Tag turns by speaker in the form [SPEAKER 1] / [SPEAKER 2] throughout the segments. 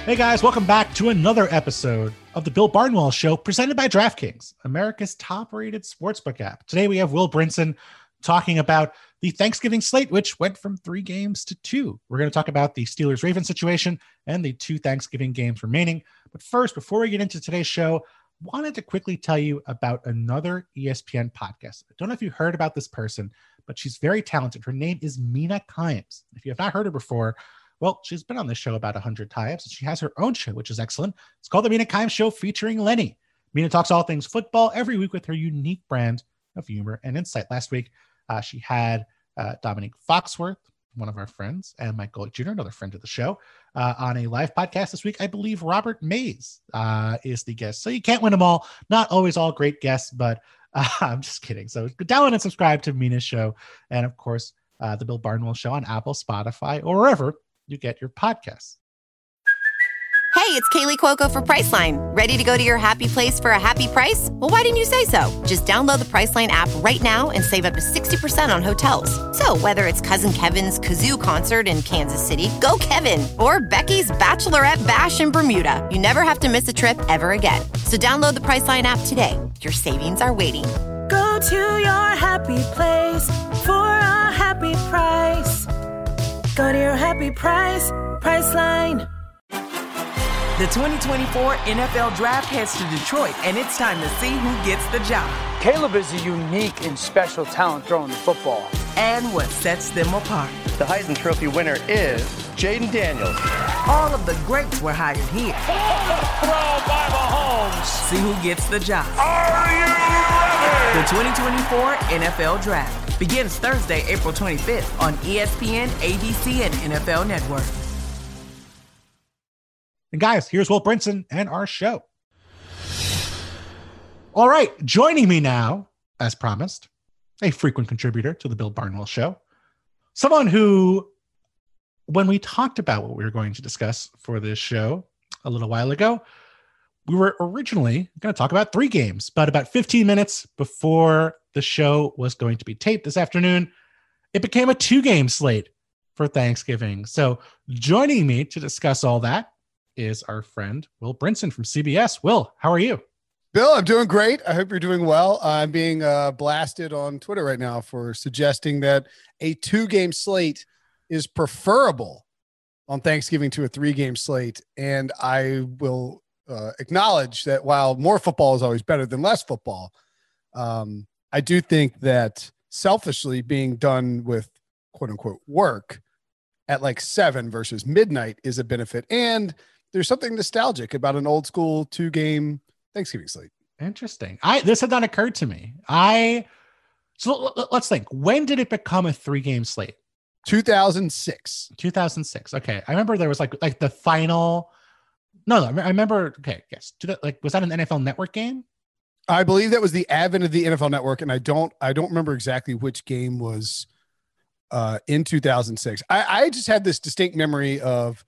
[SPEAKER 1] Hey guys, welcome back to another episode of the Bill Barnwell Show, presented by DraftKings, America's top-rated sportsbook app. Today we have Will Brinson talking about the Thanksgiving slate, which went from 3 games to 2. We're going to talk about the Steelers-Ravens situation and the 2 Thanksgiving games remaining. But first, before we get into today's show, wanted to quickly tell you about another ESPN podcast. I don't know if you heard about this person, but she's very talented. Her name is Mina Kimes. If you have not heard her before, well, she's been on this show about 100 times, and she has her own show, which is excellent. It's called The Mina Kimes Show, featuring Lenny. Mina talks all things football every week with her unique brand of humor and insight. Last week, she had Dominique Foxworth, one of our friends, and Mike Golick Jr., another friend of the show, on a live podcast this week. I believe Robert Mays is the guest. So you can't win them all. Not always all great guests, but I'm just kidding. So go download and subscribe to Mina's show. And, of course, the Bill Barnwell Show on Apple, Spotify, or wherever you get your podcasts.
[SPEAKER 2] Hey, it's Kaylee Cuoco for Priceline. Ready to go to your happy place for a happy price? Well, why didn't you say so? Just download the Priceline app right now and save up to 60% on hotels. So whether it's Cousin Kevin's Kazoo Concert in Kansas City, go Kevin, or Becky's Bachelorette Bash in Bermuda, you never have to miss a trip ever again. So download the Priceline app today. Your savings are waiting.
[SPEAKER 3] Go to your happy place for a happy price. Go to your happy price, Priceline.
[SPEAKER 4] The 2024 NFL Draft heads to Detroit, and it's time to see who gets the job.
[SPEAKER 5] Caleb is a unique and special talent throwing the football.
[SPEAKER 4] And what sets them apart.
[SPEAKER 6] The Heisman Trophy winner is Jaden Daniels.
[SPEAKER 4] All of the greats were hired here.
[SPEAKER 5] Throw by Mahomes.
[SPEAKER 4] See who gets the job.
[SPEAKER 5] Are you ready?
[SPEAKER 4] The 2024 NFL Draft begins Thursday, April 25th on ESPN, ABC, and NFL Network.
[SPEAKER 1] And guys, here's Will Brinson and our show. All right, joining me now, as promised, a frequent contributor to the Bill Barnwell Show, someone who, when we talked about what we were going to discuss for this show a little while ago, we were originally going to talk about 3 games, but about 15 minutes before the show was going to be taped this afternoon, it became a 2-game slate for Thanksgiving. So joining me to discuss all that is our friend Will Brinson from CBS. Will, how are you?
[SPEAKER 7] Bill, I'm doing great. I hope you're doing well. I'm being blasted on Twitter right now for suggesting that a 2-game slate is preferable on Thanksgiving to a 3-game slate. And I will acknowledge that while more football is always better than less football, I do think that selfishly being done with quote unquote work at like 7 versus midnight is a benefit. And there's something nostalgic about an old school 2-game Thanksgiving slate.
[SPEAKER 1] Interesting. This had not occurred to me. So let's think. When did it become a 3-game slate?
[SPEAKER 7] 2006.
[SPEAKER 1] 2006. Okay. I remember there was like the final. No, I remember. Okay. Yes. Was that an NFL Network game?
[SPEAKER 7] I believe that was the advent of the NFL Network. And I don't remember exactly which game was in 2006. I just had this distinct memory of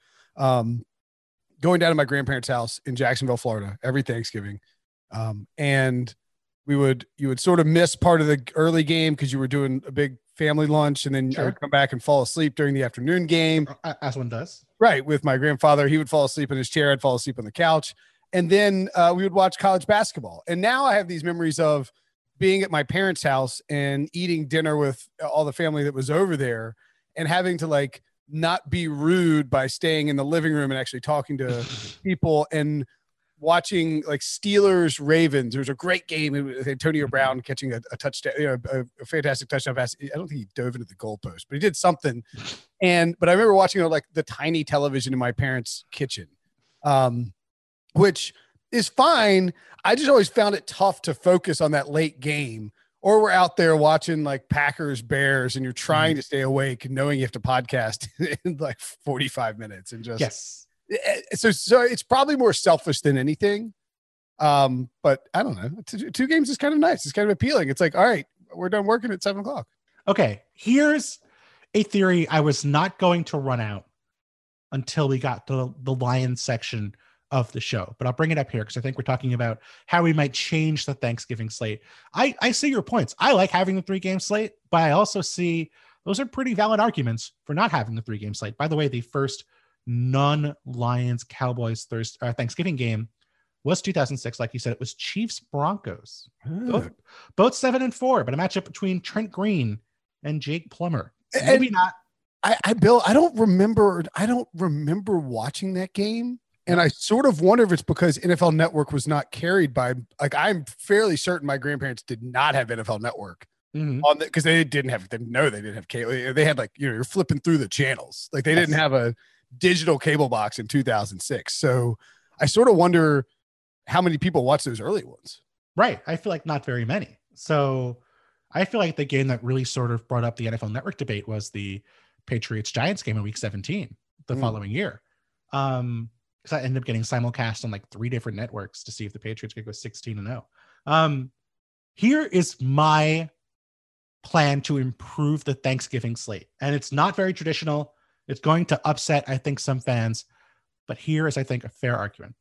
[SPEAKER 7] going down to my grandparents' house in Jacksonville, Florida, every Thanksgiving. And you would sort of miss part of the early game because you were doing a big family lunch, and then I would come back and fall asleep during the afternoon game.
[SPEAKER 1] As one does.
[SPEAKER 7] Right. With my grandfather, he would fall asleep in his chair. I'd fall asleep on the couch. And then we would watch college basketball. And now I have these memories of being at my parents' house and eating dinner with all the family that was over there and having to like not be rude by staying in the living room and actually talking to people and watching like Steelers Ravens. There was a great game with Antonio Brown catching a touchdown, a fantastic touchdown pass. I don't think he dove into the goalpost, but he did something. But I remember watching like the tiny television in my parents' kitchen, which is fine. I just always found it tough to focus on that late game. Or we're out there watching like Packers Bears and you're trying to stay awake knowing you have to podcast in like 45 minutes and just,
[SPEAKER 1] yes.
[SPEAKER 7] So it's probably more selfish than anything. But I don't know. 2 games is kind of nice. It's kind of appealing. It's like, all right, we're done working at 7:00.
[SPEAKER 1] Okay. Here's a theory I was not going to run out until we got to the Lions section of the show, but I'll bring it up here because I think we're talking about how we might change the Thanksgiving slate. I see your points. I like having the 3-game slate, but I also see those are pretty valid arguments for not having the 3-game slate. By the way, the first non-Lions Cowboys Thanksgiving game was 2006. Like you said, it was Chiefs Broncos. Both 7-4, but a matchup between Trent Green and Jake Plummer. Maybe not.
[SPEAKER 7] Bill, I don't remember watching that game. And I sort of wonder if it's because NFL Network was not carried by, like, I'm fairly certain my grandparents did not have NFL Network on because they didn't have cable. They had, like, you're flipping through the channels. Like, they didn't have a digital cable box in 2006. So I sort of wonder how many people watched those early ones.
[SPEAKER 1] Right. I feel like not very many. So I feel like the game that really sort of brought up the NFL Network debate was the Patriots Giants game in week 17 the following year. Because I ended up getting simulcast on like 3 different networks to see if the Patriots could go 16-0. Here is my plan to improve the Thanksgiving slate. And it's not very traditional. It's going to upset, I think, some fans. But here is, I think, a fair argument.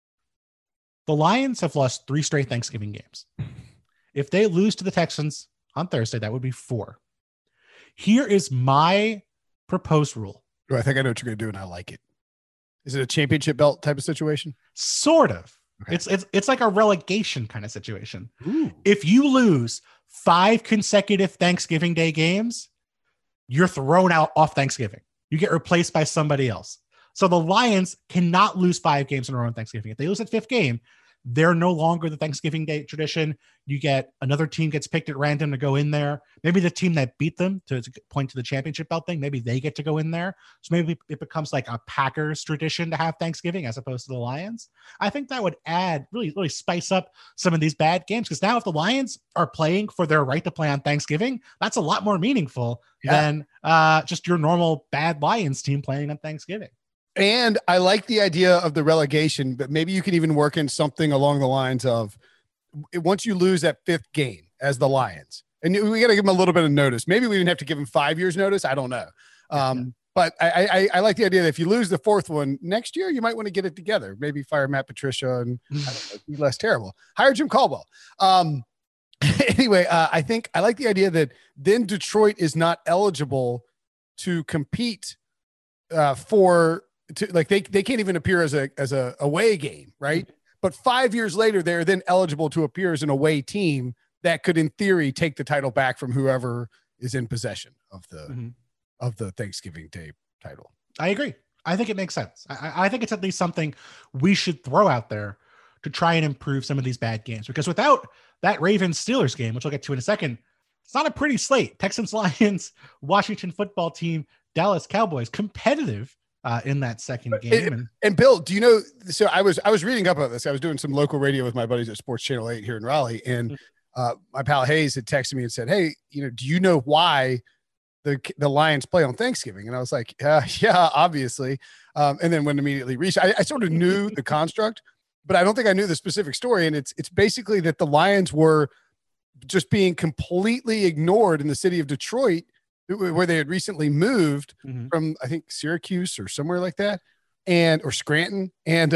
[SPEAKER 1] The Lions have lost 3 straight Thanksgiving games. If they lose to the Texans on Thursday, that would be 4. Here is my proposed rule.
[SPEAKER 7] I think I know what you're going to do, and I like it. Is it a championship belt type of situation?
[SPEAKER 1] Sort of. Okay. It's like a relegation kind of situation. Ooh. If you lose 5 consecutive Thanksgiving Day games, you're thrown out off Thanksgiving. You get replaced by somebody else. So the Lions cannot lose 5 games in a row on Thanksgiving. If they lose at 5th game, they're no longer the Thanksgiving Day tradition. You get another team gets picked at random to go in there. Maybe the team that beat them to point to the championship belt thing, maybe they get to go in there. So maybe it becomes like a Packers tradition to have Thanksgiving as opposed to the Lions. I think that would add really spice up some of these bad games. Because now if the Lions are playing for their right to play on Thanksgiving, that's a lot more meaningful than just your normal bad Lions team playing on Thanksgiving.
[SPEAKER 7] And I like the idea of the relegation, but maybe you can even work in something along the lines of once you lose that 5th game as the Lions, and we got to give them a little bit of notice. Maybe we didn't have to give them 5 years notice. I don't know. But I like the idea that if you lose the 4th one next year, you might want to get it together. Maybe fire Matt Patricia and I don't know, be less terrible. Hire Jim Caldwell. Anyway, I like the idea that then Detroit is not eligible to compete they can't even appear as a away game, right? But 5 years later, they're then eligible to appear as an away team that could, in theory, take the title back from whoever is in possession of the Thanksgiving Day title.
[SPEAKER 1] I agree. I think it makes sense. I think it's at least something we should throw out there to try and improve some of these bad games. Because without that Ravens-Steelers game, which I'll get to in a second, it's not a pretty slate. Texans-Lions, Washington football team, Dallas Cowboys, competitive in that second game.
[SPEAKER 7] And Bill, do you know, so I was reading up about this. I was doing some local radio with my buddies at Sports Channel 8 here in Raleigh. And my pal Hayes had texted me and said, hey, do you know why the Lions play on Thanksgiving? And I was like, yeah, obviously. And then when immediately reached, I sort of knew the construct, but I don't think I knew the specific story. And it's basically that the Lions were just being completely ignored in the city of Detroit, where they had recently moved from, I think, Syracuse or somewhere like that, or Scranton. And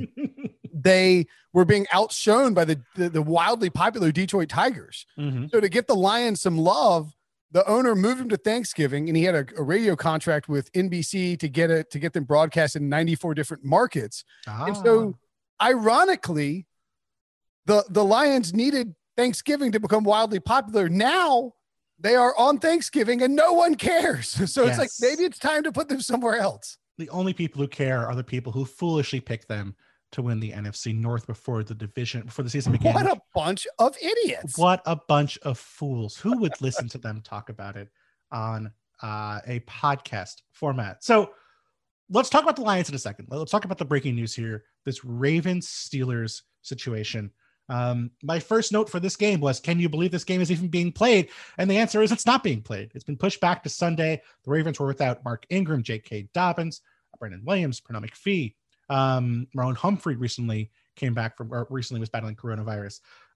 [SPEAKER 7] they were being outshone by the wildly popular Detroit Tigers. So to get the Lions some love, the owner moved him to Thanksgiving, and he had a radio contract with NBC to get them broadcast in 94 different markets. And so ironically, the Lions needed Thanksgiving to become wildly popular. Now they are on Thanksgiving and no one cares. So it's like, maybe it's time to put them somewhere else.
[SPEAKER 1] The only people who care are the people who foolishly picked them to win the NFC North before the season began.
[SPEAKER 7] What a bunch of idiots.
[SPEAKER 1] What a bunch of fools. Who would listen to them talk about it on a podcast format? So let's talk about the Lions in a second. Let's talk about the breaking news here. This Ravens-Steelers situation. My first note for this game was, can you believe this game is even being played? And the answer is it's not being played. It's been pushed back to Sunday. The Ravens were without Mark Ingram, J.K. Dobbins, Brendan Williams, Pernell McPhee. Marlon Humphrey recently was battling coronavirus.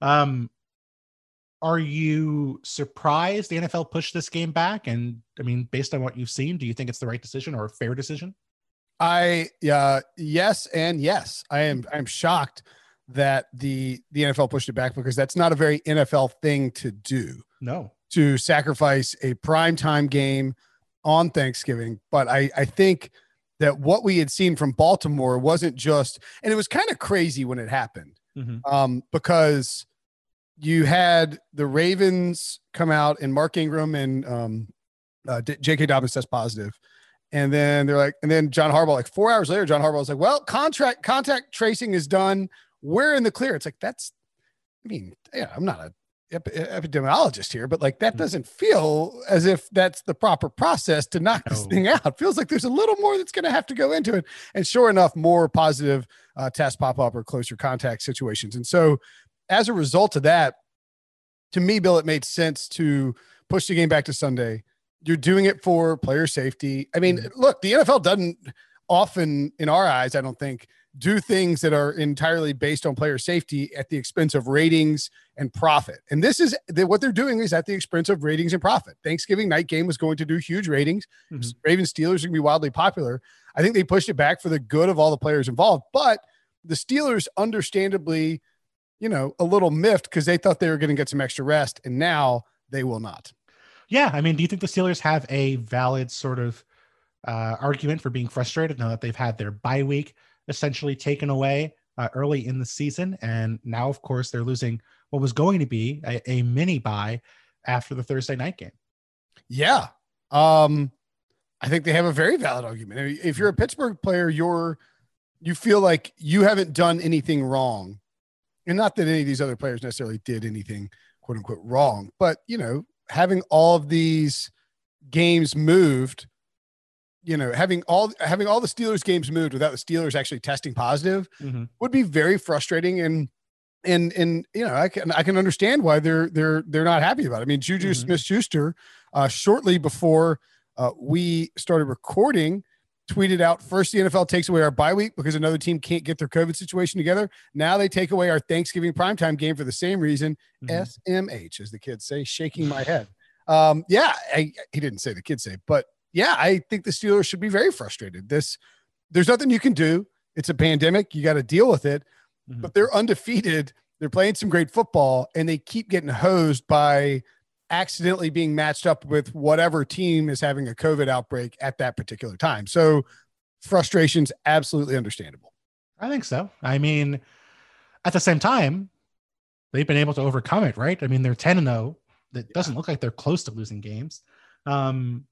[SPEAKER 1] Are you surprised the NFL pushed this game back? And I mean, based on what you've seen, do you think it's the right decision or a fair decision?
[SPEAKER 7] Yes and yes. I'm shocked that the NFL pushed it back, because that's not a very NFL thing to do.
[SPEAKER 1] No.
[SPEAKER 7] To sacrifice a primetime game on Thanksgiving. But I think that what we had seen from Baltimore wasn't just, and it was kind of crazy when it happened, because you had the Ravens come out and Mark Ingram and J.K. Dobbins test positive. And then they're like, and then John Harbaugh, like 4 hours later, John Harbaugh was like, well, contact tracing is done. We're in the clear. It's like, I'm not an epidemiologist here, but like, that doesn't feel as if that's the proper process to knock this thing out. It feels like there's a little more that's going to have to go into it. And sure enough, more positive tests pop up or closer contact situations. And so as a result of that, to me, Bill, it made sense to push the game back to Sunday. You're doing it for player safety. I mean, look, the NFL doesn't often, in our eyes, I don't think, do things that are entirely based on player safety at the expense of ratings and profit. And this is what they're doing is at the expense of ratings and profit. Thanksgiving night game was going to do huge ratings. Ravens Steelers are going to be wildly popular. I think they pushed it back for the good of all the players involved, but the Steelers understandably, a little miffed because they thought they were going to get some extra rest, and now they will not.
[SPEAKER 1] Yeah. I mean, do you think the Steelers have a valid sort of argument for being frustrated now that they've had their bye week essentially taken away early in the season? And now, of course, they're losing what was going to be a mini bye after the Thursday night game.
[SPEAKER 7] Yeah. I think they have a very valid argument. I mean, if you're a Pittsburgh player, you feel like you haven't done anything wrong. And not that any of these other players necessarily did anything, quote unquote, wrong, but, having all of these games moved, having all the Steelers games moved without the Steelers actually testing positive would be very frustrating. And I can understand why they're not happy about it. I mean, Juju Smith-Schuster, shortly before we started recording, tweeted out, first the NFL takes away our bye week because another team can't get their COVID situation together. Now they take away our Thanksgiving primetime game for the same reason. SMH, as the kids say, shaking my head. He didn't say the kids say, but yeah, I think the Steelers should be very frustrated. There's nothing you can do. It's a pandemic. You got to deal with it, but they're undefeated. They're playing some great football, and they keep getting hosed by accidentally being matched up with whatever team is having a COVID outbreak at that particular time. So frustration's absolutely understandable.
[SPEAKER 1] I think so. I mean, at the same time, they've been able to overcome it, right? I mean, they're 10-0. That doesn't look like they're close to losing games. Let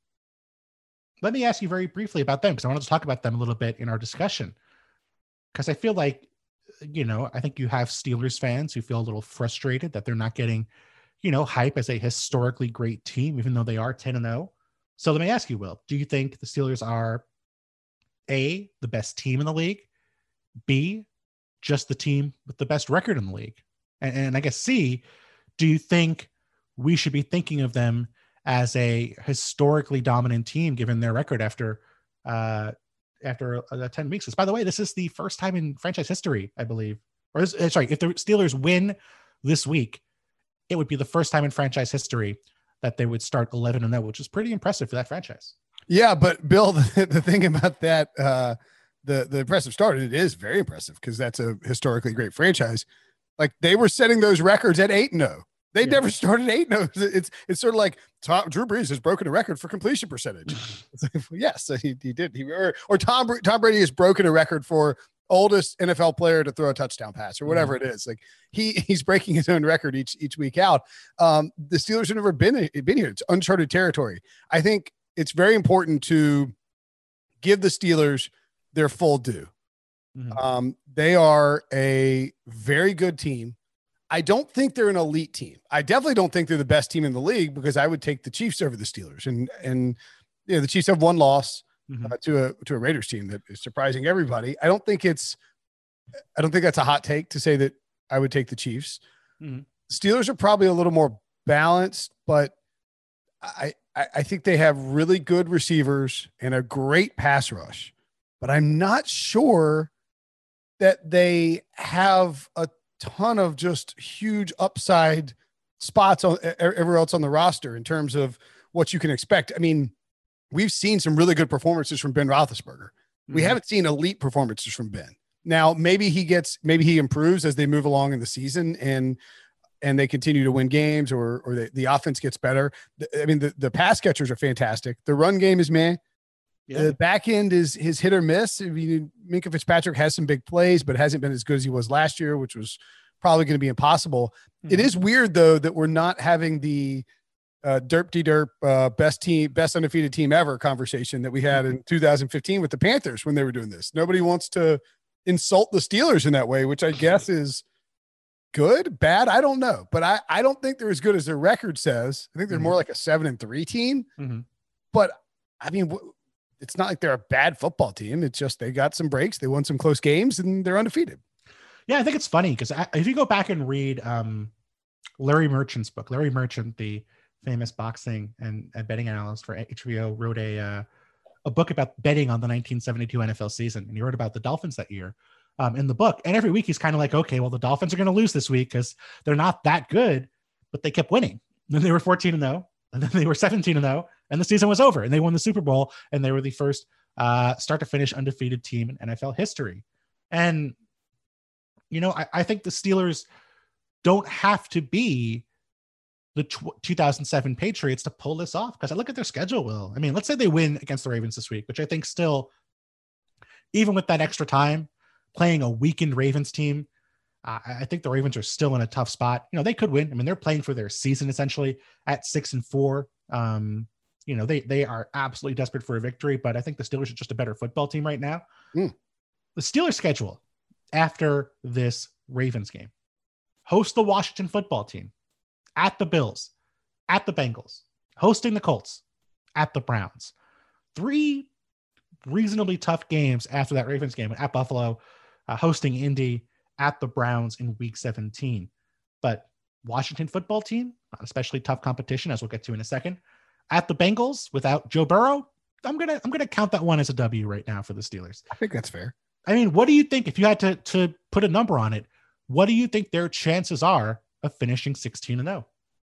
[SPEAKER 1] me ask you very briefly about them, because I wanted to talk about them a little bit in our discussion. Because I feel like, I think you have Steelers fans who feel a little frustrated that they're not getting hype as a historically great team, even though they are 10-0. So let me ask you, Will, do you think the Steelers are A, the best team in the league, B, just the team with the best record in the league? And I guess C, do you think we should be thinking of them as a historically dominant team given their record after 10 weeks? Because, by the way, this is the first time in franchise history, I believe. If the Steelers win this week, it would be the first time in franchise history that they would start 11-0, which is pretty impressive for that franchise.
[SPEAKER 7] Yeah, but Bill, the thing about that, the impressive start, it is very impressive because that's a historically great franchise. Like, they were setting those records at 8-0. They never started 8-0. It's sort of like Drew Brees has broken a record for completion percentage. It's like, well, yes, he did. Or Tom Brady has broken a record for oldest NFL player to throw a touchdown pass or whatever it is. Like he's breaking his own record each week out. The Steelers have never been here. It's uncharted territory. I think it's very important to give the Steelers their full due. They are a very good team. I don't think they're an elite team. I definitely don't think they're the best team in the league, because I would take the Chiefs over the Steelers. And the Chiefs have one loss to a Raiders team that is surprising everybody. I don't think that's a hot take to say that I would take the Chiefs. Steelers are probably a little more balanced, but I think they have really good receivers and a great pass rush, but I'm not sure that they have a ton of just huge upside spots on everywhere else on the roster in terms of what you can expect. I mean, we've seen some really good performances from Ben Roethlisberger. We haven't seen elite performances from Ben. Now, maybe he improves as they move along in the season and they continue to win games or the offense gets better. I mean, the pass catchers are fantastic. The run game is meh. The back end is his hit or miss. I mean, Minkah Fitzpatrick has some big plays, but hasn't been as good as he was last year, which was probably going to be impossible. It is weird though that we're not having the best undefeated team ever conversation that we had in 2015 with the Panthers when they were doing this. Nobody wants to insult the Steelers in that way, which I guess is good, bad. I don't know, but I don't think they're as good as their record says. I think they're more like a 7-3 team, but I mean, it's not like they're a bad football team. It's just, they got some breaks. They won some close games and they're undefeated.
[SPEAKER 1] Yeah. I think it's funny because if you go back and read Larry Merchant's book, Larry Merchant, the famous boxing and betting analyst for HBO, wrote a book about betting on the 1972 NFL season. And he wrote about the Dolphins that year in the book. And every week he's kind of like, okay, well, the Dolphins are going to lose this week because they're not that good, but they kept winning. And then they were 14-0, and then they were 17-0, and the season was over, and they won the Super Bowl, and they were the first start to finish undefeated team in NFL history. And, you know, I think the Steelers don't have to be the 2007 Patriots to pull this off, because I look at their schedule, Will. I mean, let's say they win against the Ravens this week, which I think still, even with that extra time, playing a weakened Ravens team, I think the Ravens are still in a tough spot. You know, they could win. I mean, they're playing for their season essentially at 6-4. You know, they are absolutely desperate for a victory, but I think the Steelers are just a better football team right now. The Steelers schedule after this Ravens game: host the Washington football team, at the Bills, at the Bengals, hosting the Colts, at the Browns. 3 reasonably tough games after that Ravens game: at Buffalo, hosting Indy, at the Browns in week 17. But Washington football team, not especially tough competition, as we'll get to in a second. At the Bengals without Joe Burrow, I'm gonna count that one as a W right now for the Steelers.
[SPEAKER 7] I think that's fair.
[SPEAKER 1] I mean, what do you think, if you had to put a number on it, what do you think their chances are of finishing 16-0?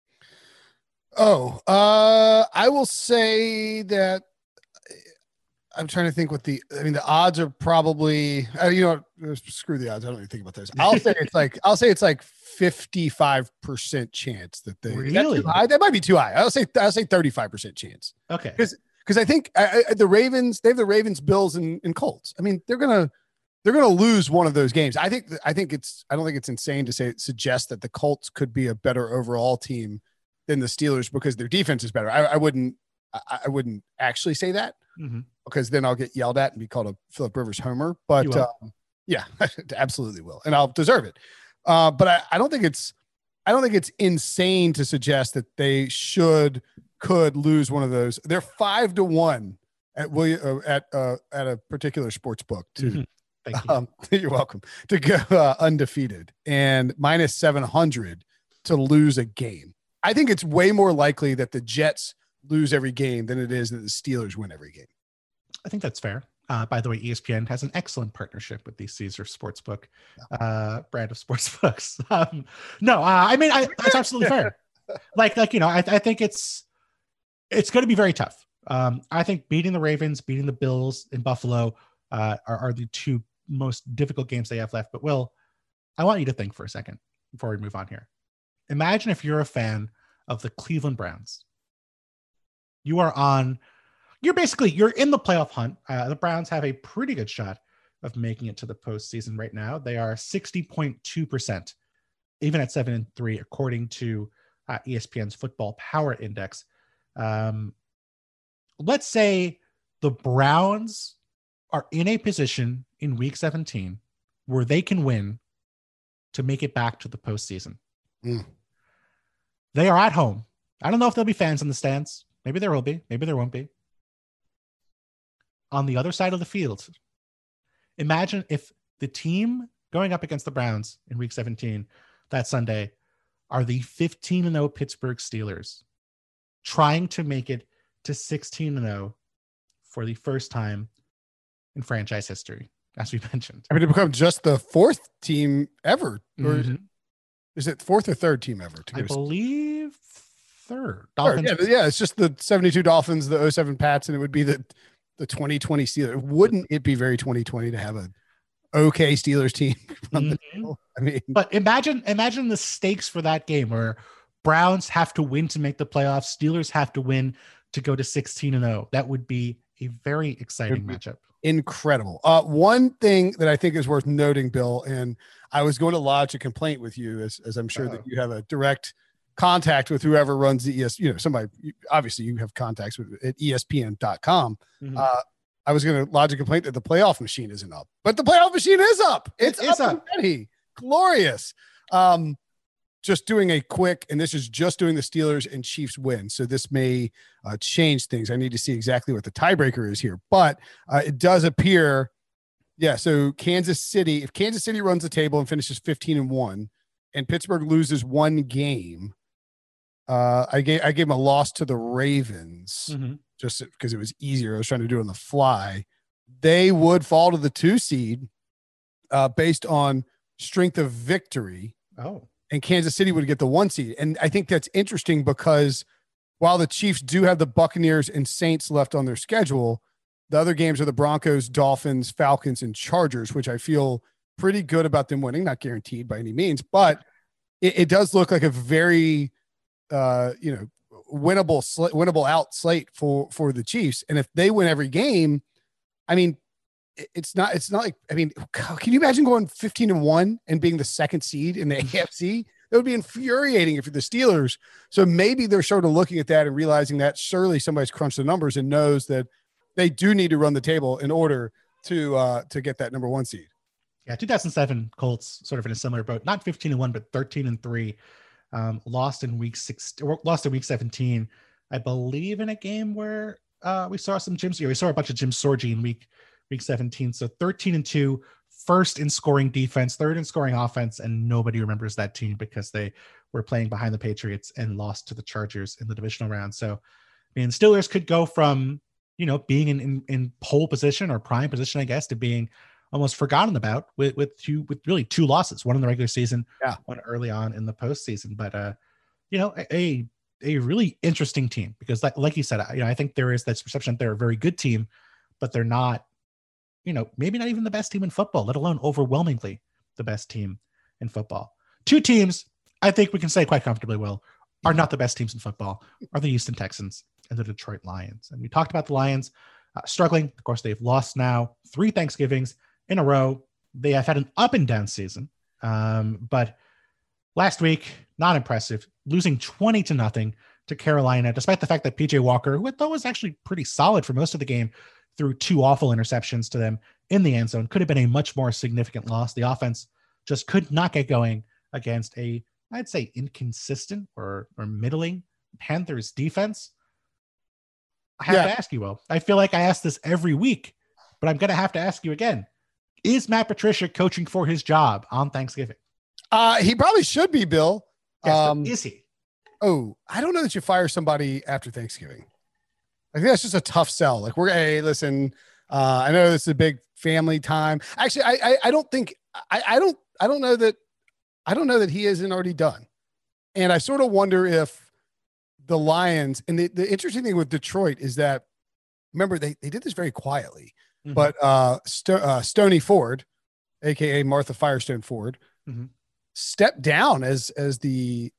[SPEAKER 7] I will say that I'm trying to think what the odds are probably, screw the odds. I don't even think about those. I'll say it's like 55% chance that they,
[SPEAKER 1] really?
[SPEAKER 7] That might be too high. I'll say 35% chance.
[SPEAKER 1] Okay.
[SPEAKER 7] Because I think the Ravens, they have the Ravens, Bills, and Colts. I mean, they're gonna lose one of those games. I don't think it's insane to suggest that the Colts could be a better overall team than the Steelers because their defense is better. I wouldn't actually say that because then I'll get yelled at and be called a Phillip Rivers homer. But yeah, absolutely will, and I'll deserve it. But I don't think it's insane to suggest that they could lose one of those. They're 5-1 at a particular sports book to.
[SPEAKER 1] Thank you.
[SPEAKER 7] You're welcome. To go undefeated and minus 700 to lose a game. I think it's way more likely that the Jets lose every game than it is that the Steelers win every game. I
[SPEAKER 1] think that's fair. By the way, ESPN has an excellent partnership with the Caesar Sportsbook brand of sportsbooks. That's absolutely fair. I think it's going to be very tough. I think beating the Ravens, beating the Bills in Buffalo are the 2 most difficult games they have left. But Will, I want you to think for a second before we move on here. Imagine if you're a fan of the Cleveland Browns. You're in the playoff hunt. The Browns have a pretty good shot of making it to the postseason right now. They are 60.2%, even at 7-3, according to ESPN's Football Power Index. Let's say the Browns are in a position in week 17 where they can win to make it back to the postseason. They are at home. I don't know if there'll be fans in the stands. Maybe there will be. Maybe there won't be. On the other side of the field, imagine if the team going up against the Browns in week 17 that Sunday are the 15-0 Pittsburgh Steelers trying to make it to 16-0 for the first time in franchise history, as we mentioned.
[SPEAKER 7] I mean, to become just the 4th team ever. Or is it 4th or 3rd team ever?
[SPEAKER 1] I believe 3rd.
[SPEAKER 7] Dolphins. Yeah, it's just the 72 Dolphins, the 07 Pats, and it would be the 2020 Steelers. Wouldn't it be very 2020 to have an okay Steelers team from the table? I mean,
[SPEAKER 1] but imagine the stakes for that game where Browns have to win to make the playoffs. Steelers have to win to go to 16-0. That would be a very exciting matchup.
[SPEAKER 7] Incredible. One thing that I think is worth noting, Bill, and I was going to lodge a complaint with you, as I'm sure that you have a direct contact with whoever runs the somebody, obviously you have contacts with at ESPN.com.
[SPEAKER 1] Mm-hmm.
[SPEAKER 7] I was going to lodge a complaint that the playoff machine isn't up, but the playoff machine is up. It's up already. Glorious. Just doing a quick, and this is just doing the Steelers and Chiefs win. So this may change things. I need to see exactly what the tiebreaker is here, but it does appear. Yeah. So Kansas City, if Kansas City runs the table and finishes 15-1 and Pittsburgh loses one game, I gave them a loss to the Ravens just because it was easier. I was trying to do it on the fly. They would fall to the 2 seed based on strength of victory.
[SPEAKER 1] Oh.
[SPEAKER 7] And Kansas City would get the 1 seed. And I think that's interesting because while the Chiefs do have the Buccaneers and Saints left on their schedule, the other games are the Broncos, Dolphins, Falcons, and Chargers, which I feel pretty good about them winning. Not guaranteed by any means, but it does look like a very, winnable out slate for the Chiefs. And if they win every game, I mean, it's not like, I mean, can you imagine going 15-1 and being the 2nd seed in the AFC? That would be infuriating if you're the Steelers. So maybe they're sort of looking at that and realizing that surely somebody's crunched the numbers and knows that they do need to run the table in order to get that number 1 seed.
[SPEAKER 1] Yeah. 2007 Colts sort of in a similar boat, not 15-1, but 13-3, lost in week 17, I believe, in a game where we saw a bunch of Jim Sorgi in week 17. So 13-2, first in scoring defense, third in scoring offense, and nobody remembers that team because they were playing behind the Patriots and lost to the Chargers in the divisional round. So, I mean, Steelers could go from, being in pole position or prime position, I guess, to being almost forgotten about with really 2 losses, one in the regular season, one early on in the postseason. But a really interesting team because, like you said, I think there is this perception that they're a very good team, but they're not. Maybe not even the best team in football, let alone overwhelmingly the best team in football. 2 teams, I think we can say quite comfortably, Will, are not the best teams in football, are the Houston Texans and the Detroit Lions. And we talked about the Lions struggling. Of course, they've lost now 3 Thanksgivings in a row. They have had an up and down season. But last week, not impressive, losing 20-0 to Carolina, despite the fact that PJ Walker, who I thought was actually pretty solid for most of the game, threw 2 awful interceptions to them in the end zone. Could have been a much more significant loss. The offense just could not get going against I'd say inconsistent or middling Panthers defense. I have to ask you, Will. I feel like I ask this every week, but I'm going to have to ask you again. Is Matt Patricia coaching for his job on Thanksgiving?
[SPEAKER 7] He probably should be, Bill.
[SPEAKER 1] Yes, is he?
[SPEAKER 7] Oh, I don't know that you fire somebody after Thanksgiving. I think that's just a tough sell. Like hey, listen, I know this is a big family time. Actually, I don't know that he isn't already done. And I sort of wonder if the Lions, and the interesting thing with Detroit is that, remember, they did this very quietly, but Stoney Ford, AKA Martha Firestone Ford, stepped down as the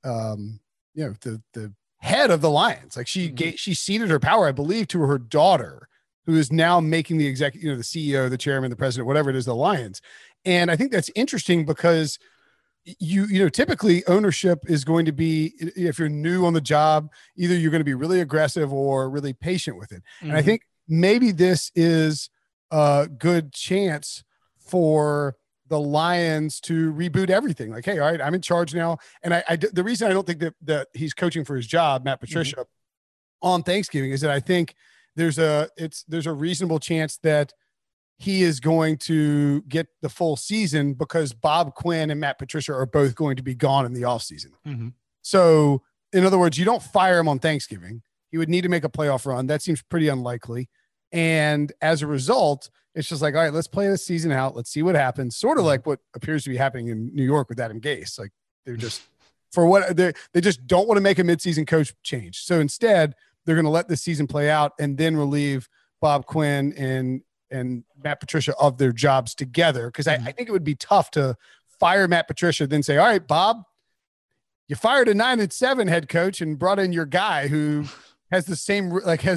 [SPEAKER 7] the head of the Lions. Like she ceded her power, I believe, to her daughter, who is now making the executive, the CEO, the chairman, the president, whatever it is, the Lions. And I think that's interesting because typically ownership is going to be, if you're new on the job, either you're going to be really aggressive or really patient with it. And I think maybe this is a good chance for the Lions to reboot everything. Like, hey, all right, I'm in charge now. And the reason I don't think that he's coaching for his job, Matt Patricia, on Thanksgiving, is that I think there's a reasonable chance that he is going to get the full season because Bob Quinn and Matt Patricia are both going to be gone in the offseason. So, in other words, you don't fire him on Thanksgiving. He would need to make a playoff run. That seems pretty unlikely. And as a result, it's just like, all right, let's play this season out. Let's see what happens. Sort of like what appears to be happening in New York with Adam Gase. Like they're just they just don't want to make a midseason coach change. So instead, they're going to let this season play out and then relieve Bob Quinn and Matt Patricia of their jobs together. Because I think it would be tough to fire Matt Patricia, then say, all right, Bob, you fired a 9-7 head coach and brought in your guy who has the same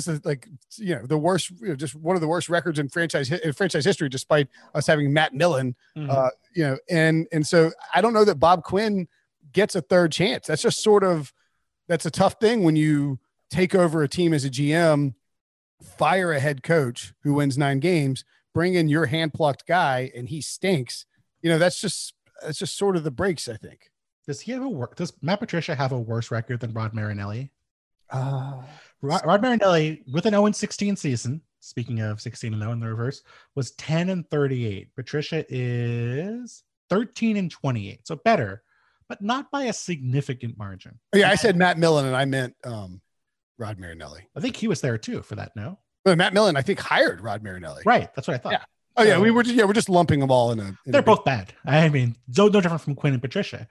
[SPEAKER 7] the worst, just one of the worst records in franchise history, despite us having Matt Millen. And so I don't know that Bob Quinn gets a third chance. That's just that's a tough thing when you take over a team as a GM, fire a head coach who wins 9 games, bring in your hand-plucked guy, and he stinks. That's just sort of the breaks, I think.
[SPEAKER 1] Does Matt Patricia have a worse record than Rod Marinelli? Rod Marinelli, with an 0-16 season, speaking of 16-0 in the reverse, was 10-38. Patricia is 13-28, so better, but not by a significant margin.
[SPEAKER 7] Yeah, I said Matt Millen, and I meant Rod Marinelli.
[SPEAKER 1] I think he was there too for that. No,
[SPEAKER 7] Matt Millen, I think, hired Rod Marinelli.
[SPEAKER 1] Right, that's what I thought.
[SPEAKER 7] Yeah. Oh yeah, we're just lumping them all in
[SPEAKER 1] they're both bad. I mean, no different from Quinn and Patricia.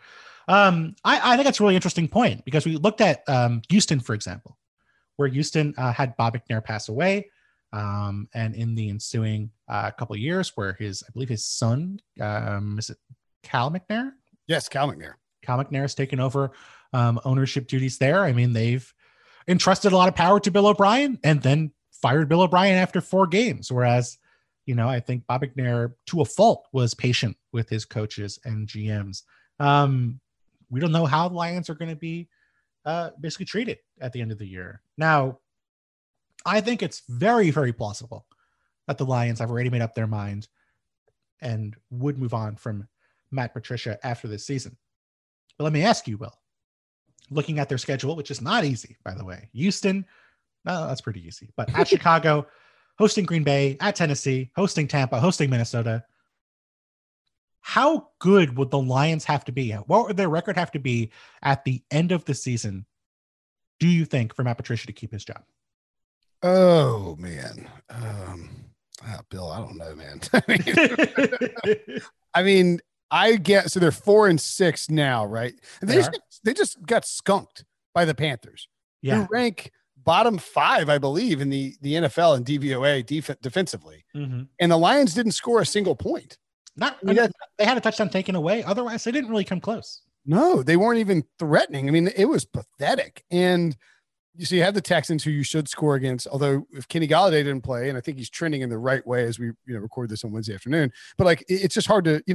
[SPEAKER 1] I think that's a really interesting point, because we looked at Houston, for example, where Houston had Bob McNair pass away, and in the ensuing couple of years, where I believe his son, is it Cal McNair?
[SPEAKER 7] Yes, Cal McNair.
[SPEAKER 1] Cal McNair has taken over ownership duties there. I mean, they've entrusted a lot of power to Bill O'Brien and then fired Bill O'Brien after 4 games, whereas I think Bob McNair, to a fault, was patient with his coaches and GMs. We don't know how the Lions are going to be basically treated at the end of the year. Now, I think it's very, very plausible that the Lions have already made up their mind and would move on from Matt Patricia after this season. But let me ask you, Will, looking at their schedule, which is not easy, by the way, Houston, no, that's pretty easy, but at Chicago, hosting Green Bay, at Tennessee, hosting Tampa, hosting Minnesota. How good would the Lions have to be? What would their record have to be at the end of the season, do you think, for Matt Patricia to keep his job?
[SPEAKER 7] Oh, man. Bill, I don't know, man. I get, so they're 4-6 now, right? And they just got skunked by the Panthers.
[SPEAKER 1] Yeah.
[SPEAKER 7] Who rank bottom 5, I believe, in the NFL and DVOA defensively. Mm-hmm. And the Lions didn't score a single point.
[SPEAKER 1] They had a touchdown taken away. Otherwise, they didn't really come close.
[SPEAKER 7] No, they weren't even threatening. I mean, it was pathetic. And you have the Texans, who you should score against, although if Kenny Golladay didn't play, and I think he's trending in the right way as we record this on Wednesday afternoon, but it's just hard to,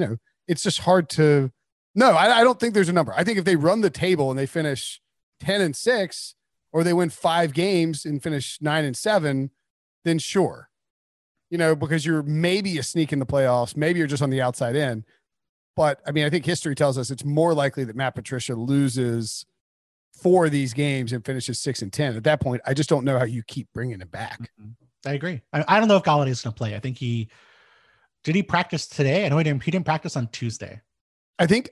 [SPEAKER 7] I don't think there's a number. I think if they run the table and they finish 10-6, or they win 5 games and finish 9-7, then sure. Because you're maybe a sneak in the playoffs, maybe you're just on the outside in. But I mean, I think history tells us it's more likely that Matt Patricia loses 4 of these games and finishes 6-10. At that point, I just don't know how you keep bringing it back.
[SPEAKER 1] Mm-hmm. I agree. I don't know if Golladay is going to play. I think did he practice today? I know he didn't practice on Tuesday.
[SPEAKER 7] I think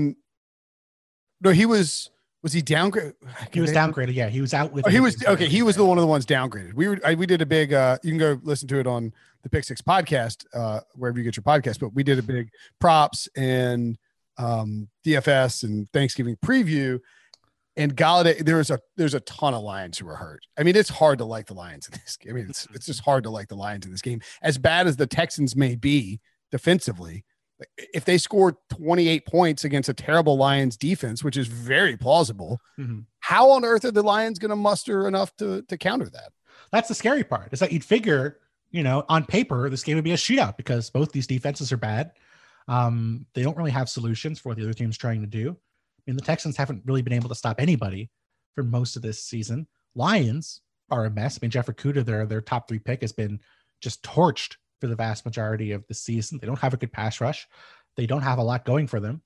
[SPEAKER 7] was he downgraded?
[SPEAKER 1] He was downgraded. Yeah, he was out with.
[SPEAKER 7] He was okay. He was one of the ones downgraded. We did a big. You can go listen to it on the Pick Six podcast, wherever you get your podcast. But we did a big props and DFS and Thanksgiving preview. And Golladay, there's a ton of Lions who were hurt. I mean, it's hard to like the Lions in this game. I mean, it's just hard to like the Lions in this game. As bad as the Texans may be defensively, if they score 28 points against a terrible Lions defense, which is very plausible, how on earth are the Lions going to muster enough to counter that?
[SPEAKER 1] That's the scary part, is that you'd figure, on paper, this game would be a shootout because both these defenses are bad. They don't really have solutions for what the other team's trying to do. I mean, the Texans haven't really been able to stop anybody for most of this season. Lions are a mess. I mean, Jeff Okudah, their top 3 pick, has been just torched for the vast majority of the season. They don't have a good pass rush. They don't have a lot going for them.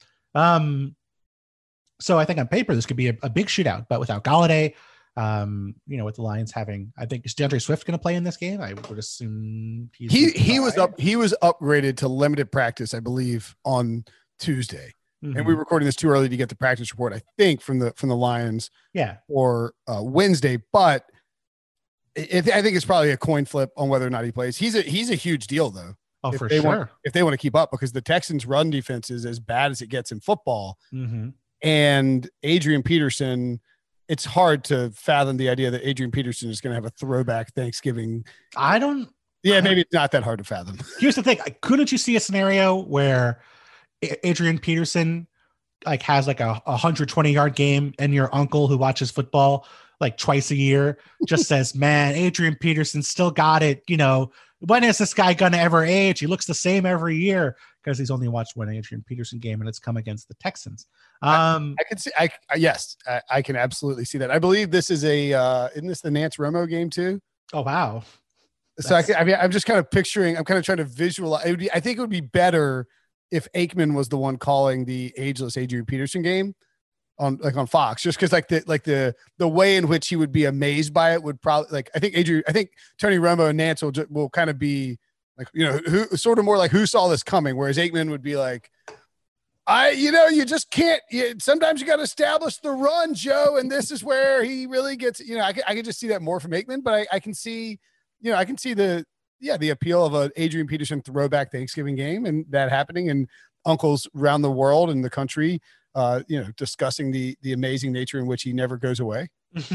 [SPEAKER 1] So I think on paper, this could be a big shootout, but without Golladay, with the Lions having, I think, is DeAndre Swift going to play in this game? I would assume
[SPEAKER 7] he was upgraded to limited practice, I believe, on Tuesday. Mm-hmm. And we were recording this too early to get the practice report, I think, from the Lions.
[SPEAKER 1] Yeah.
[SPEAKER 7] Or Wednesday, but I think it's probably a coin flip on whether or not he plays. He's a huge deal, though.
[SPEAKER 1] Oh, for sure.
[SPEAKER 7] If they want to keep up, because the Texans' run defense is as bad as it gets in football.
[SPEAKER 1] Mm-hmm.
[SPEAKER 7] And Adrian Peterson, it's hard to fathom the idea that Adrian Peterson is going to have a throwback Thanksgiving. Maybe it's not that hard to fathom.
[SPEAKER 1] Here's the thing. Couldn't you see a scenario where Adrian Peterson has a 120-yard game, and your uncle who watches football like twice a year, just says, man, Adrian Peterson still got it. You know, when is this guy going to ever age? He looks the same every year, because he's only watched one Adrian Peterson game, and it's come against the Texans.
[SPEAKER 7] I can see, yes, I can absolutely see that. I believe this is isn't this the Nance Romo game too?
[SPEAKER 1] Oh, wow.
[SPEAKER 7] So I'm just kind of picturing, I'm kind of trying to visualize. I think it would be better if Aikman was the one calling the ageless Adrian Peterson game on Fox, just because the way in which he would be amazed by it would probably, I think Tony Romo and Nance will kind of be like, you know, who sort of more like, who saw this coming, whereas Aikman would be like, you just can't. Sometimes you got to establish the run, Joe, and this is where he really gets. You know, I can just see that more from Aikman, but I can see, you know, I can see the appeal of an Adrian Peterson throwback Thanksgiving game and that happening, and uncles around the world and the country, you know, discussing the amazing nature in which he never goes away.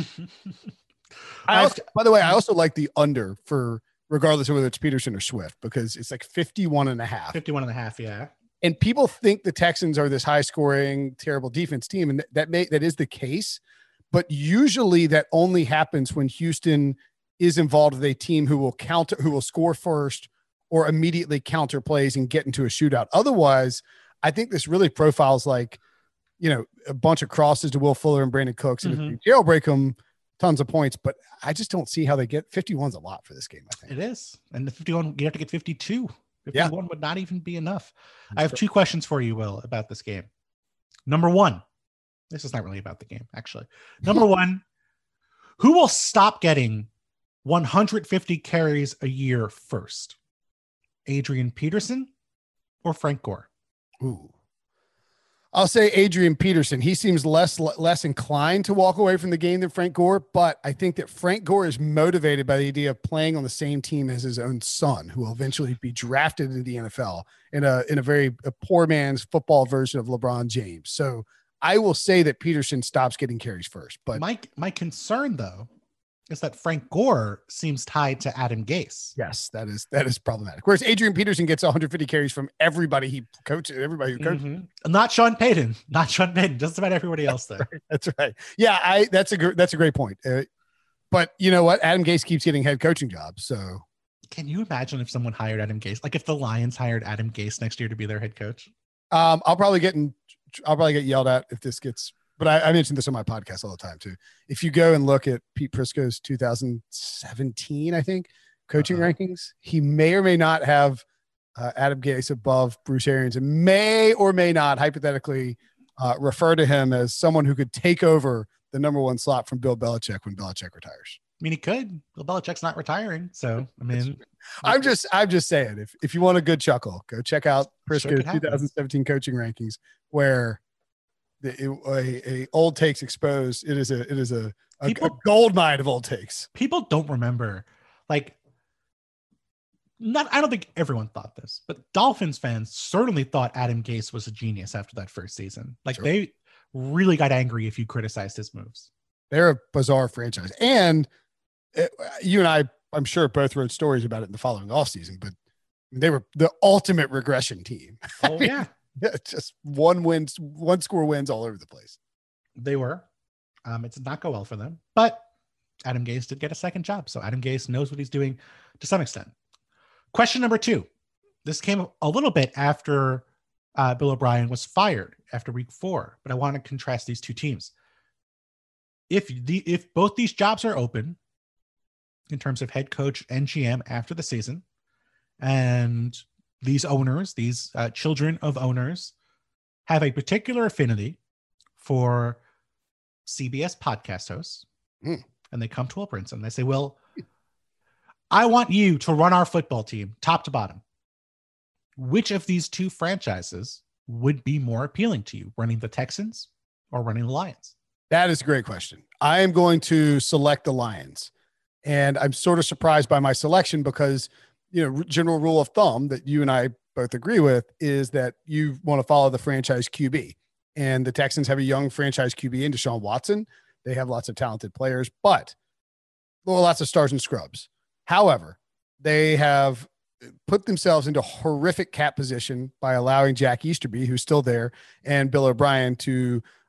[SPEAKER 7] By the way, I also like the under for regardless of whether it's Peterson or Swift, because it's like 51.5.
[SPEAKER 1] 51.5, yeah.
[SPEAKER 7] And people think the Texans are this high scoring, terrible defense team. And that is the case, but usually that only happens when Houston is involved with a team who will score first or immediately counter plays and get into a shootout. Otherwise, I think this really profiles like, you know, a bunch of crosses to Will Fuller and Brandon Cooks, and if you jailbreak them, tons of points, but I just don't see how they get 51's a lot for this game. I think
[SPEAKER 1] it is. And the 51, you have to get 52. 51 would not even be enough. I have two questions for you, Will, about this game. Number one, this is not really about the game, actually. Number one, who will stop getting 150 carries a year first? Adrian Peterson or Frank Gore?
[SPEAKER 7] Ooh. I'll say Adrian Peterson. He seems less inclined to walk away from the game than Frank Gore, but I think that Frank Gore is motivated by the idea of playing on the same team as his own son, who will eventually be drafted into the NFL in a poor man's football version of LeBron James. So I will say that Peterson stops getting carries first. But
[SPEAKER 1] my concern, though, is that Frank Gore seems tied to Adam Gase.
[SPEAKER 7] Yes, that is problematic. Whereas Adrian Peterson gets 150 carries from everybody he coaches, everybody who coaches.
[SPEAKER 1] Mm-hmm. Not Sean Payton, just about everybody else there.
[SPEAKER 7] That's right. Yeah, that's a great point. But you know what? Adam Gase keeps getting head coaching jobs. So
[SPEAKER 1] can you imagine if someone hired Adam Gase? Like if the Lions hired Adam Gase next year to be their head coach?
[SPEAKER 7] I'll probably get yelled at if this gets. But I mentioned this on my podcast all the time too. If you go and look at Pete Prisco's 2017, I think, coaching rankings, he may or may not have Adam Gase above Bruce Arians, and may or may not hypothetically refer to him as someone who could take over the number one slot from Bill Belichick when Belichick retires.
[SPEAKER 1] I mean, he could. Bill Belichick's not retiring, so I mean,
[SPEAKER 7] I'm just saying, if you want a good chuckle, go check out Prisco's 2017 coaching rankings, where a old takes exposed. It is a gold mine of old takes.
[SPEAKER 1] People don't remember, I don't think everyone thought this, but Dolphins fans certainly thought Adam Gase was a genius after that first season. They really got angry if you criticized his moves.
[SPEAKER 7] They're a bizarre franchise. And you and I'm sure both wrote stories about it in the following offseason, but they were the ultimate regression team.
[SPEAKER 1] Oh, yeah.
[SPEAKER 7] Yeah, just one score wins all over the place.
[SPEAKER 1] They were. It did not go well for them, but Adam Gase did get a second job. So Adam Gase knows what he's doing to some extent. Question number 2. This came a little bit after Bill O'Brien was fired after week 4, but I want to contrast these two teams. If both these jobs are open in terms of head coach and GM after the season, and these owners, these children of owners, have a particular affinity for CBS podcast hosts, and they come to Will Brinson and they say, "Well, I want you to run our football team top to bottom. Which of these two franchises would be more appealing to you, running the Texans or running the Lions?"
[SPEAKER 7] That is a great question. I am going to select the Lions, and I'm sort of surprised by my selection because, you know, general rule of thumb that you and I both agree with is that you want to follow the franchise QB, and the Texans have a young franchise QB in Deshaun Watson. They have lots of talented players, but lots of stars and scrubs. However, they have put themselves into horrific cap position by allowing Jack Easterby, who's still there, and Bill O'Brien to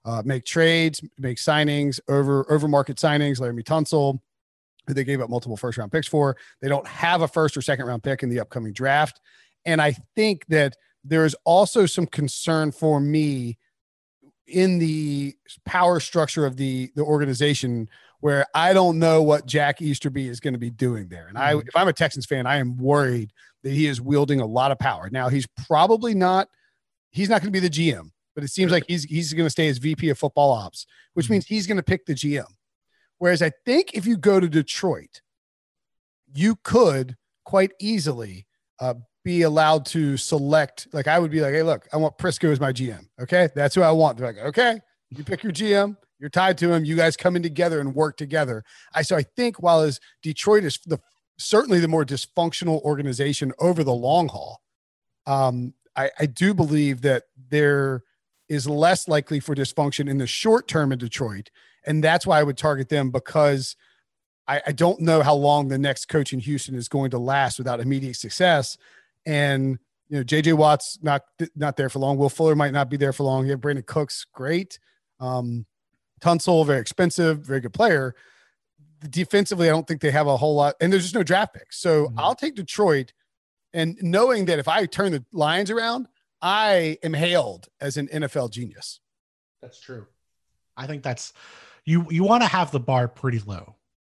[SPEAKER 7] make trades, make signings over market signings. Laremy Tunsil, who they gave up multiple first round picks for. They don't have a first or second round pick in the upcoming draft. And I think that there is also some concern for me in the power structure of the organization, where I don't know what Jack Easterby is going to be doing there. And if I'm a Texans fan, I am worried that he is wielding a lot of power. Now, he's not going to be the GM, but it seems like he's going to stay as VP of football ops, which means he's going to pick the GM. Whereas I think if you go to Detroit, you could quite easily be allowed to select. Like, I would be like, hey, look, I want Prisco as my GM. Okay. That's who I want. They're like, okay, you pick your GM. You're tied to him. You guys come in together and work together. So I think while as Detroit is certainly the more dysfunctional organization over the long haul, I do believe that there is less likely for dysfunction in the short term in Detroit. And that's why I would target them, because I don't know how long the next coach in Houston is going to last without immediate success. And, JJ Watt's not there for long. Will Fuller might not be there for long. You have Brandon Cooks. Great. Tunsil, very expensive, very good player. Defensively, I don't think they have a whole lot, and there's just no draft picks. So I'll take Detroit, and knowing that if I turn the Lions around, I am hailed as an NFL genius.
[SPEAKER 1] That's true. I think that's you want to have the bar pretty low.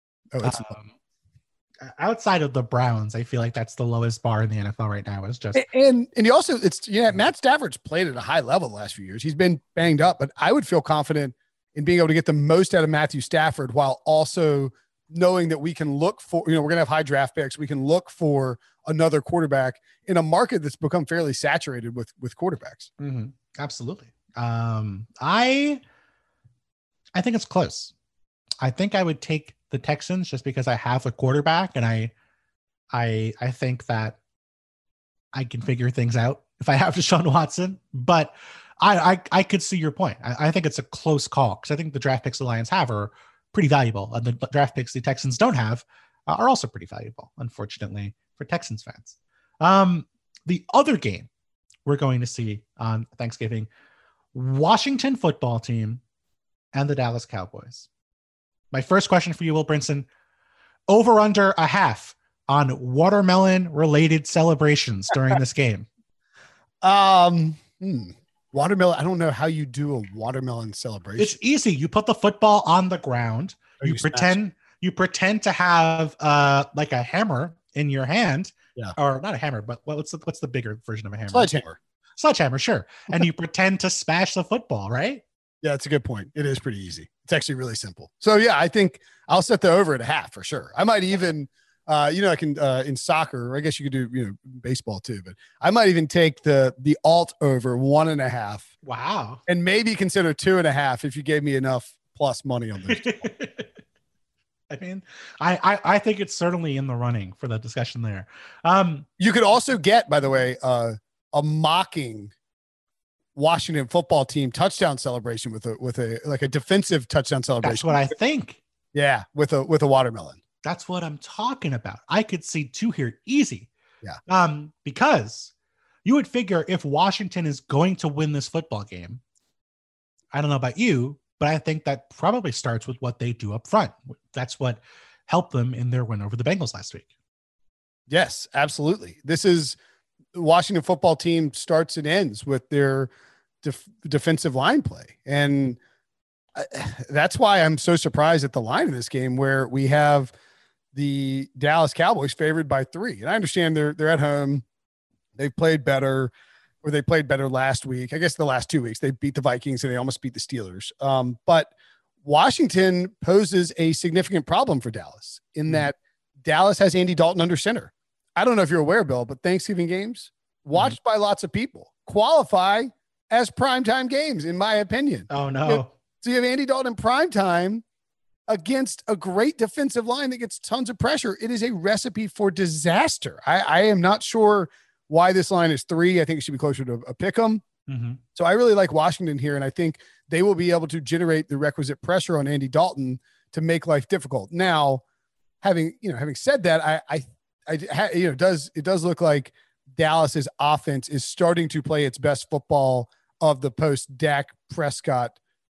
[SPEAKER 1] Outside of the Browns, I feel like that's the lowest bar in the NFL right now. Is just
[SPEAKER 7] and you also Matt Stafford's played at a high level the last few years. He's been banged up, but I would feel confident in being able to get the most out of Matthew Stafford while also knowing that we can look for, we're going to have high draft picks. We can look for another quarterback in a market that's become fairly saturated with quarterbacks.
[SPEAKER 1] Mm-hmm. Absolutely. I think it's close. I think I would take the Texans just because I have a quarterback, and I think that I can figure things out if I have Deshaun Watson, but I could see your point. I think it's a close call, because I think the draft picks the Lions have are pretty valuable, and the draft picks the Texans don't have are also pretty valuable, unfortunately, for Texans fans. The other game we're going to see on Thanksgiving, Washington football team and the Dallas Cowboys. My first question for you, Will Brinson, over under a half on watermelon related celebrations during this game.
[SPEAKER 7] Watermelon. I don't know how you do a watermelon celebration.
[SPEAKER 1] It's easy. You put the football on the ground. You pretend to have like a hammer in your hand.
[SPEAKER 7] Yeah.
[SPEAKER 1] Or not a hammer, but what's the bigger version of a hammer?
[SPEAKER 7] Sledgehammer,
[SPEAKER 1] sure. And you pretend to smash the football, right?
[SPEAKER 7] Yeah, that's a good point. It is pretty easy. It's actually really simple. So yeah, I think I'll set the over at a half for sure. I might even I can in soccer, I guess you could do baseball too, but I might even take the alt over 1.5.
[SPEAKER 1] Wow.
[SPEAKER 7] And maybe consider 2.5 if you gave me enough plus money on those.
[SPEAKER 1] I mean, I think it's certainly in the running for the discussion there.
[SPEAKER 7] You could also get, by the way, a mocking Washington football team touchdown celebration with a defensive touchdown celebration.
[SPEAKER 1] That's what I think.
[SPEAKER 7] Yeah, with a watermelon.
[SPEAKER 1] That's what I'm talking about. I could see 2 here easy.
[SPEAKER 7] Yeah.
[SPEAKER 1] Because you would figure if Washington is going to win this football game, I don't know about you, but I think that probably starts with what they do up front. That's what helped them in their win over the Bengals last week.
[SPEAKER 7] Yes, absolutely. This is the Washington football team starts and ends with their defensive line play. And that's why I'm so surprised at the line in this game, where we have the Dallas Cowboys favored by 3. And I understand they're at home. They've played better, or they played better last week. I guess the last 2 weeks they beat the Vikings and they almost beat the Steelers. But Washington poses a significant problem for Dallas in that Dallas has Andy Dalton under center. I don't know if you're aware, Bill, but Thanksgiving games watched by lots of people qualify as primetime games, in my opinion.
[SPEAKER 1] Oh no.
[SPEAKER 7] So you have Andy Dalton in primetime against a great defensive line that gets tons of pressure. It is a recipe for disaster. I am not sure why this line is 3. I think it should be closer to a pick 'em.
[SPEAKER 1] Mm-hmm.
[SPEAKER 7] So I really like Washington here, and I think they will be able to generate the requisite pressure on Andy Dalton to make life difficult. Now, having said that, it does look like Dallas's offense is starting to play its best football of the post Dak Prescott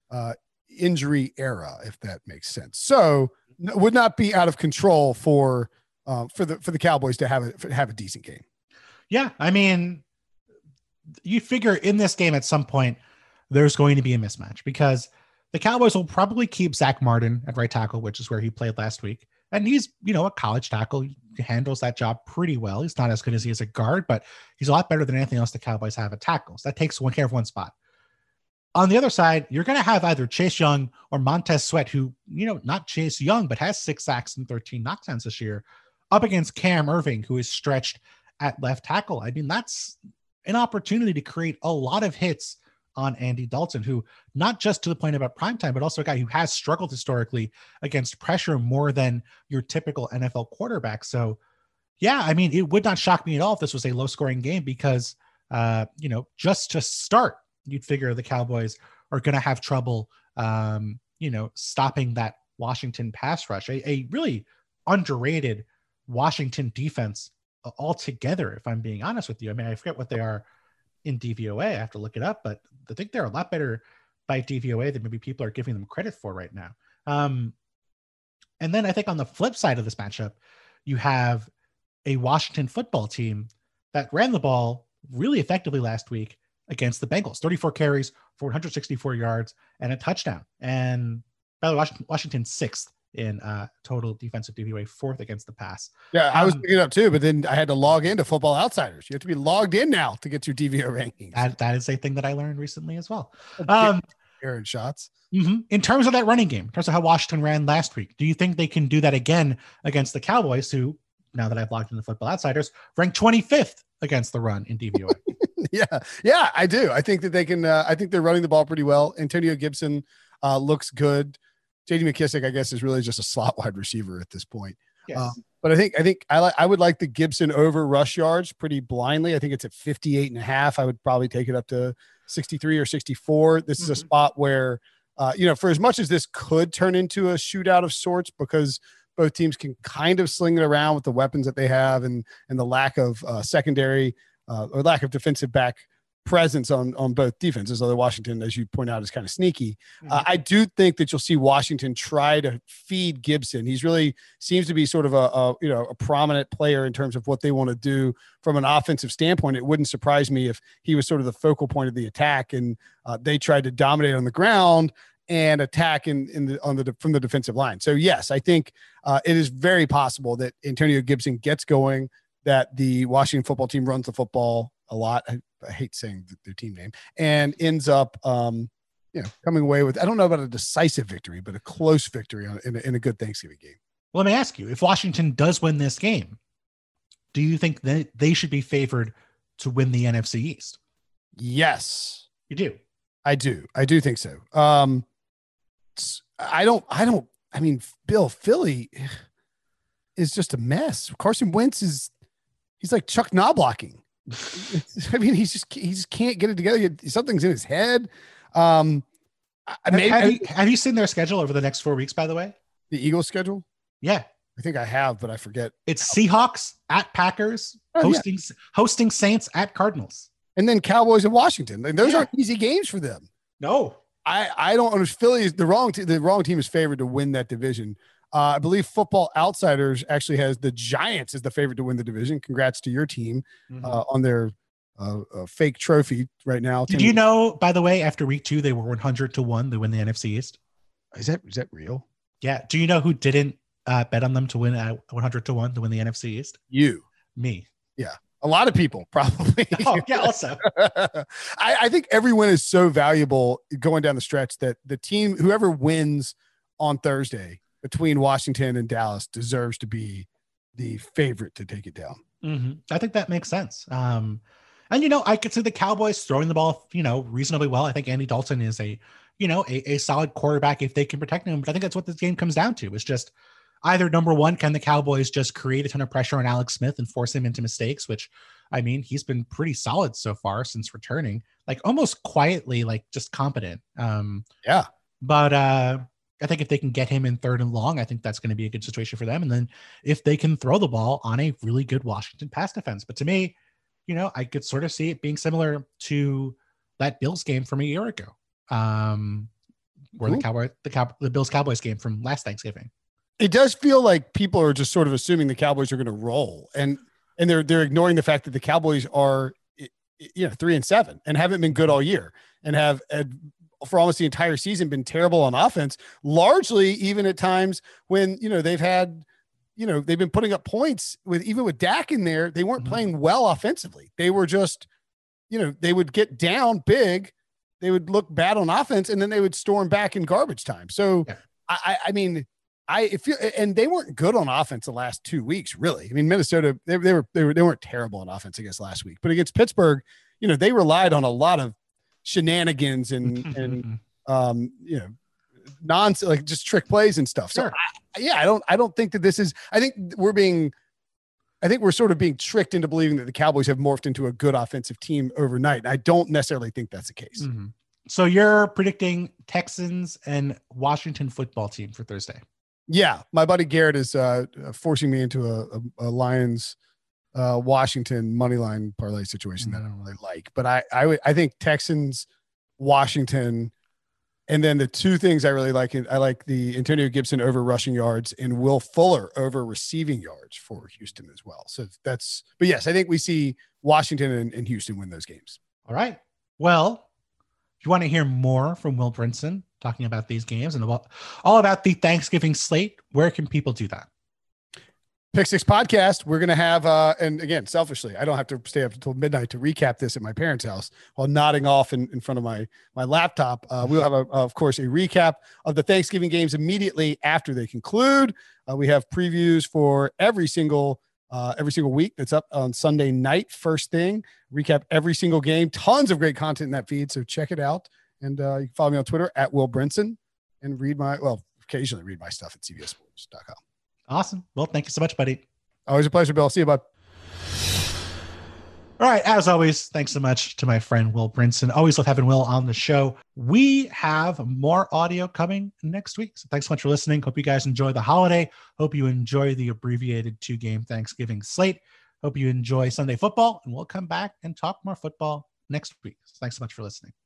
[SPEAKER 7] injury era, if that makes sense. So would not be out of control for the Cowboys to have a decent game.
[SPEAKER 1] Yeah, I mean, you figure in this game at some point there's going to be a mismatch because the Cowboys will probably keep Zach Martin at right tackle, which is where he played last week. And he's, a college tackle. He handles that job pretty well. He's not as good as he is at guard, but he's a lot better than anything else the Cowboys have at tackles. That takes care of one spot. On the other side, you're going to have either Chase Young or Montez Sweat, who, not Chase Young, but has 6 sacks and 13 knockdowns this year, up against Cam Irving, who is stretched at left tackle. I mean, that's an opportunity to create a lot of hits on Andy Dalton, who not just to the point about primetime, but also a guy who has struggled historically against pressure more than your typical NFL quarterback. So, yeah, I mean, it would not shock me at all if this was a low-scoring game because, just to start, you'd figure the Cowboys are going to have trouble, stopping that Washington pass rush, a really underrated Washington defense altogether, if I'm being honest with you. I mean, I forget what they are in DVOA. I have to look it up, but I think they're a lot better by DVOA than maybe people are giving them credit for right now. And then I think on the flip side of this matchup, you have a Washington football team that ran the ball really effectively last week against the Bengals, 34 carries for 164 yards and a touchdown. And by the way, Washington's 6th in total defensive DVOA, 4th against the pass.
[SPEAKER 7] Yeah, I was picking it up too, but then I had to log into Football Outsiders. You have to be logged in now to get your DVO rankings.
[SPEAKER 1] That is a thing that I learned recently as well.
[SPEAKER 7] Aaron shots.
[SPEAKER 1] Mm-hmm. In terms of that running game, in terms of how Washington ran last week, do you think they can do that again against the Cowboys, who, now that I've logged into Football Outsiders, ranked 25th against the run in DVOA?
[SPEAKER 7] Yeah, I do. I think that they can. I think they're running the ball pretty well. Antonio Gibson looks good. J.D. McKissick, I guess, is really just a slot wide receiver at this point.
[SPEAKER 1] Yes.
[SPEAKER 7] But I think I would like the Gibson over rush yards pretty blindly. I think it's at 58.5. I would probably take it up to 63 or 64. This is a spot where, for as much as this could turn into a shootout of sorts, because both teams can kind of sling it around with the weapons that they have and the lack of secondary or lack of defensive back presence on both defenses, although Washington, as you point out, is kind of sneaky. I do think that you'll see Washington try to feed Gibson. He's really seems to be sort of a prominent player in terms of what they want to do from an offensive standpoint. It wouldn't surprise me if he was sort of the focal point of the attack and they tried to dominate on the ground and attack from the defensive line. So yes, I think it is very possible that Antonio Gibson gets going, that the Washington football team runs the football a lot. I hate saying their team name, and ends up, coming away with, I don't know about a decisive victory, but a close victory in a good Thanksgiving game.
[SPEAKER 1] Well, let me ask you, if Washington does win this game, do you think that they should be favored to win the NFC East?
[SPEAKER 7] Yes.
[SPEAKER 1] You do?
[SPEAKER 7] I do. I do think so. I mean, Bill, Philly is just a mess. Carson Wentz he's like Chuck Knoblocking. I mean, he just can't get it together. Something's in his head.
[SPEAKER 1] Have you seen their schedule over the next 4 weeks, by the way?
[SPEAKER 7] The Eagles schedule?
[SPEAKER 1] Yeah.
[SPEAKER 7] I think I have, but I forget.
[SPEAKER 1] It's Seahawks at Packers, hosting Saints at Cardinals.
[SPEAKER 7] And then Cowboys and Washington. And those aren't easy games for them.
[SPEAKER 1] No.
[SPEAKER 7] I don't understand. Philly is the wrong team is favored to win that division. I believe Football Outsiders actually has the Giants as the favorite to win the division. Congrats to your team on their fake trophy right now.
[SPEAKER 1] Did you know, by the way, after week 2, they were 100-1 to win the NFC East?
[SPEAKER 7] Is that real?
[SPEAKER 1] Yeah. Do you know who didn't bet on them to win at 100-1 to win the NFC East?
[SPEAKER 7] You.
[SPEAKER 1] Me.
[SPEAKER 7] Yeah. A lot of people probably.
[SPEAKER 1] Oh, yeah, also.
[SPEAKER 7] I think every win is so valuable going down the stretch that the team, whoever wins on Thursday between Washington and Dallas, deserves to be the favorite to take it down.
[SPEAKER 1] Mm-hmm. I think that makes sense. And, I could see the Cowboys throwing the ball, reasonably well. I think Andy Dalton is a solid quarterback if they can protect him. But I think that's what this game comes down to. It's just either, number one, can the Cowboys just create a ton of pressure on Alex Smith and force him into mistakes, which, I mean, he's been pretty solid so far since returning, like almost quietly, like just competent.
[SPEAKER 7] Yeah.
[SPEAKER 1] But I think if they can get him in 3rd and long, I think that's going to be a good situation for them. And then if they can throw the ball on a really good Washington pass defense. But to me, I could sort of see it being similar to that Bills game from a year ago. were the Bills Cowboys game from last Thanksgiving.
[SPEAKER 7] It does feel like people are just sort of assuming the Cowboys are going to roll, and they're ignoring the fact that the Cowboys are 3-7 and haven't been good all year, and have for almost the entire season been terrible on offense, largely even at times when they've been putting up points even with Dak in there. They weren't playing well offensively. They were just they would get down big, they would look bad on offense, and then they would storm back in garbage time. So and they weren't good on offense the last 2 weeks, really. I mean, Minnesota, they weren't terrible on offense, I guess, last week, but against Pittsburgh, they relied on a lot of shenanigans and nonsense, like just trick plays and stuff. So I don't think that this is, I think we're sort of being tricked into believing that the Cowboys have morphed into a good offensive team overnight. I don't necessarily think that's the case.
[SPEAKER 1] Mm-hmm. So you're predicting Texans and Washington football team for Thursday.
[SPEAKER 7] Yeah. My buddy Garrett is forcing me into a Lions Washington money line parlay situation that I don't really like, but I think Texans, Washington, and then the two things I really like, I like the Antonio Gibson over rushing yards and Will Fuller over receiving yards for Houston as well. So but yes, I think we see Washington and Houston win those games.
[SPEAKER 1] All right. Well, if you want to hear more from Will Brinson talking about these games and all about the Thanksgiving slate, where can people do that?
[SPEAKER 7] Pick Six Podcast. We're going to have, and again, selfishly, I don't have to stay up until midnight to recap this at my parents' house while nodding off in front of my laptop. We'll have, of course, a recap of the Thanksgiving games immediately after they conclude. We have previews for every single week that's up on Sunday night, first thing. Recap every single game. Tons of great content in that feed, so check it out. And you can follow me on Twitter at Will Brinson and occasionally read my stuff at cbssports.com.
[SPEAKER 1] Awesome. Well, thank you so much, buddy.
[SPEAKER 7] Always a pleasure, Bill. See you, bud.
[SPEAKER 1] All right. As always, thanks so much to my friend Will Brinson. Always love having Will on the show. We have more audio coming next week. So thanks so much for listening. Hope you guys enjoy the holiday. Hope you enjoy the abbreviated 2-game Thanksgiving slate. Hope you enjoy Sunday football, and we'll come back and talk more football next week. So thanks so much for listening.